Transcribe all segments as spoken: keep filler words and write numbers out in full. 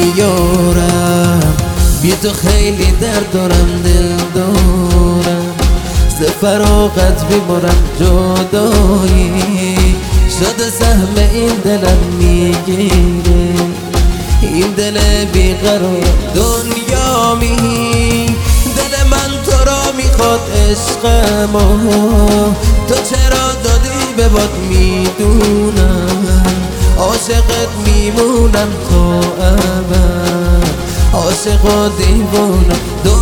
بیارم، بی تو خیلی درد دارم، دل دارم، ز فراغت بیمارم، جدایی شده سهم این دلم میگیره، این دل بیقرار دنیامی، دل من تو را میخواد عشقمو، تو چرا دادی به باد میدونم، عاشقت میمونم تا ابد، عاشق و دیوانه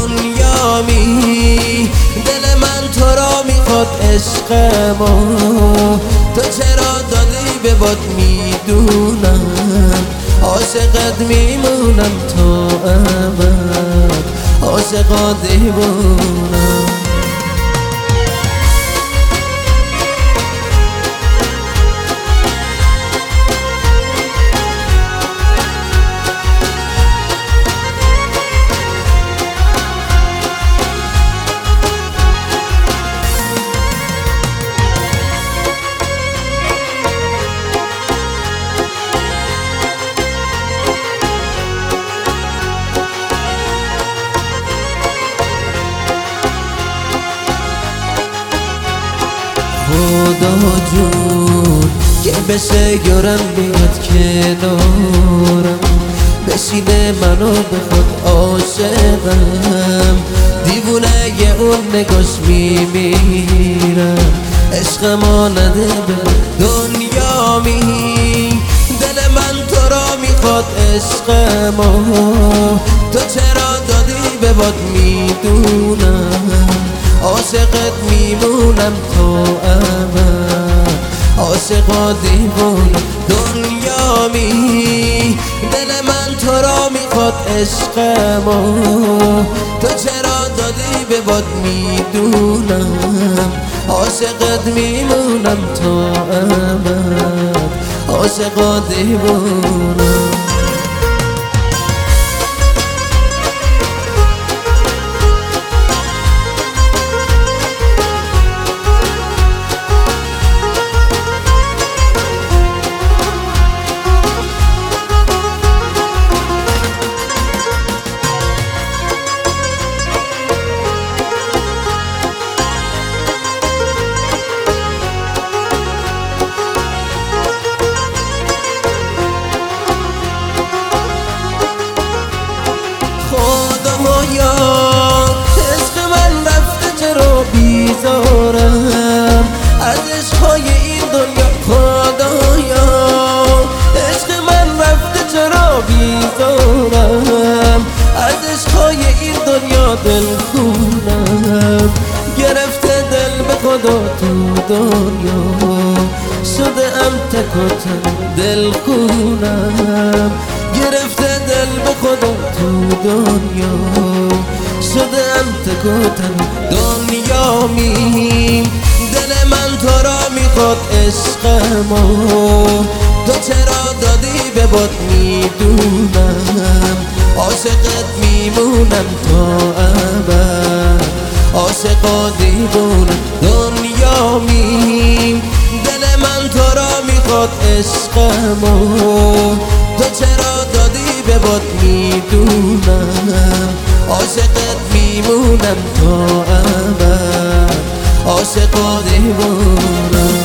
دنیامی، دل من تو را میخواد عشقمو، تو چرا دادی به باد میدونم، عاشقت میمونم تا ابد، عاشق و دیوانه. خدا جون که بشه یارم بیاد کنارم، بشینه منو به خود عاشقم، دیوونه یه اون نگاش میمیرم، عشقما نده به دنیامی، دل من تو را میخواد عشقما، تو چرا دادی به باد میدونم، عاشقت میمونم تا ابد، عاشق و دیوانه دنیامی، دل من تو را میخواد عشقمو، تو چرا دادی به باد میدونم، عاشقت میمونم تا ابد، عاشق و دیوانه. عشق من رفته چرا بیزارم از عشقهای این دنیا، خدایا عشق من رفته چرا بیزارم از عشقهای این دنیا، دل خونم گرفته دل به خدا تو دنیا، شده ام تک و تن دل خونم گرفته دل به خدا تو دنیا، شده ام تک و تن دنیامی، دل من تو را میخواد عشقمو، تو چرا دادی به باد میدونم، عاشقت میمونم تا ابد، عاشق و دیوانه دنیامی، دل من تو را میخواد عشقمو، تو چرا دادی به باد میدونم، عاشقت میمونم تا ابد، عاشق و دیوانه.